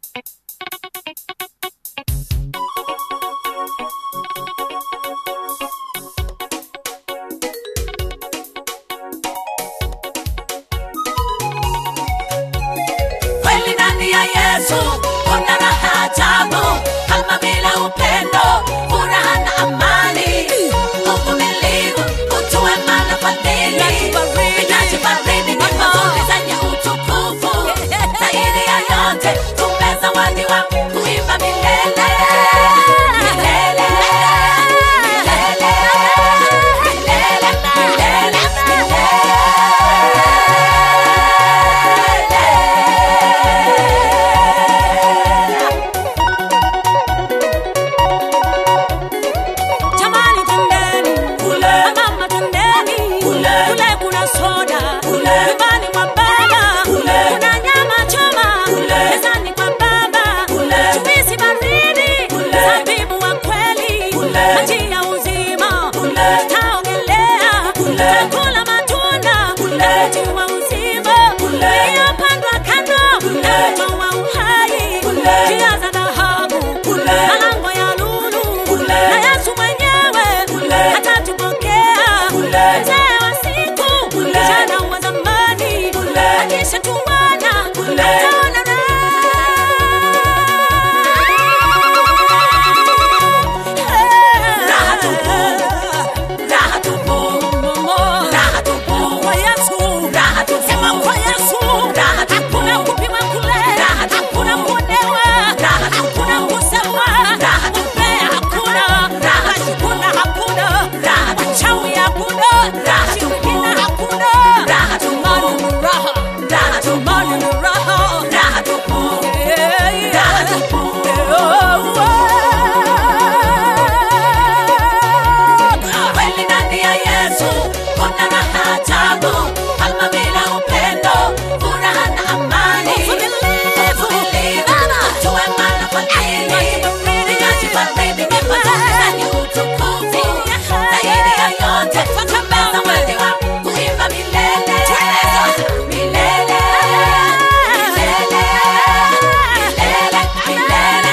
Kweli ndani ya Yesu kuna raha ajabu, kama bila upendo, furaha na amani, uvumilivu, utu wema na fadhili, vinywaji baridi ni mazuri zenye utukufu. Zaidi ya yote tumezawadiwa kuimba milele, milele, milele, milele, milele, milele. Jamani tendeni, mama tendeni, kule kuna soda, nyumbani mwa baba, kuna nyama choma, mezani kwa baba, juisi baridi, zabibu wa kweli, maji ya uzima, tutaogelea, tutakula matunda, mti wa uzima, iliyopandwa kando na mto wa uhai, njia za dhahabu, malango ya lulu, na Yesu mwenyewe atatupokea. Mzee wa siku, kijana wa zamani, akishatuona ataona Raha tupu, raha tupu, raha tupu, kwa Yesu, raha tupu, sema kwa Yesu, raha tupu, hakuna kupima kule, raha tupu, hakuna kuonewa, raha tupu, hakuna kusemwa, raha tupu, umbea hakuna, raha tupu, washikuna hakuna, raha tupu, wachawi hakuna, raha tupu, shirikina hakuna, raha tupu, Imani ni raha, raha tupu, imani ni raha, raha tupu, yeah, raha tupu. Kweli ndani ya Yesu kuna raha ajabu, kama bila upendo, furaha na amani, uvumilivu, utu wema na fadhili, vinywaji baridi ni mazuri zenye utukufu. Zaidi ya yote tumezawadiwa kuimba milele, milele, milele, milele, milele,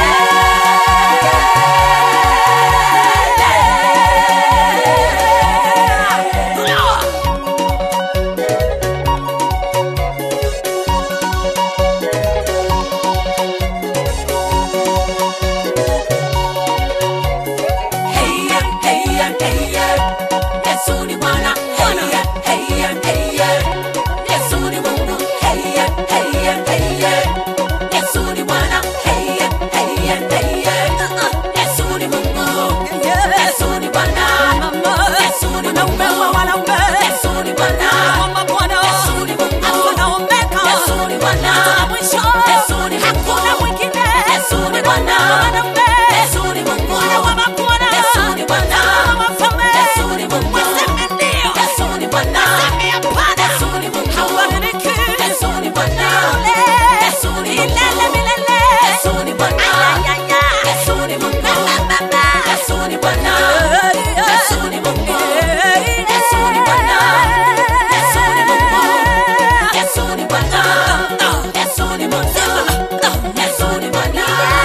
Heya, heya, heya, Yesu ni Bwana. Heya, heya, heya, Yesu ni Mungu. Heya, heya, heya, Yesu ni Bwana. Heya, heya, heya, Yesu ni Mungu. Yesu ni Bwana. Yesu ni Mungu. Yesu ni Bwana. Yesu ni Mungu. Yesu ni Bwana. Yesu ni Mungu. Yesu ni Bwana. Yesu ni Mungu. Yesu ni Bwana. Yesu ni Mungu. Yesu ni Bwana. Yesu ni Mungu. Yesu ni Bwana. Yesu ni Mungu. Yesu ni Bwana. Yesu ni Mungu. Yesu ni Bwana. Yesu ni Mungu. Yesu ni Bwana. Yesu ni Mungu. Yesu ni Bwana. Yesu ni Mungu. Yesu ni Bwana.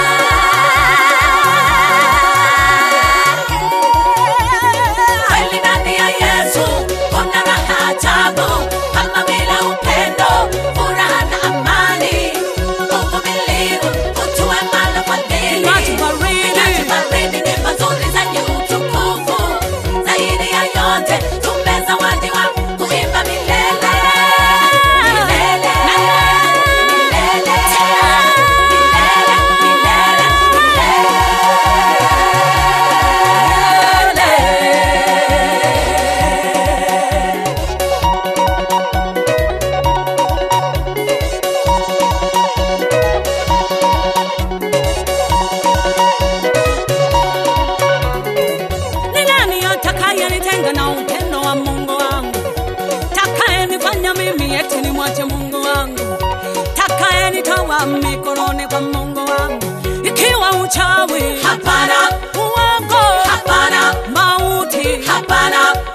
Kweli ndani ya Yesu kuna raha ajabu, kama bila upendo, furaha na amani, uvumilivu, utu wema na fadhili, Vinywaji baridi. vinywaji baridi ni mazuri zenye utukufu. Zaidi ya yote tumezawadiwa kuimba milele, milele, milele, milele, Ni nani atakayenitenga na upendo wa Mungu wangu? Takayenifanya mimi eti nimwache Mungu wangu? Takayenitoa mikononi kwa Mungu wangu? Ikiwa uchawi, hapana, uongo, hapana, mauti, hapana,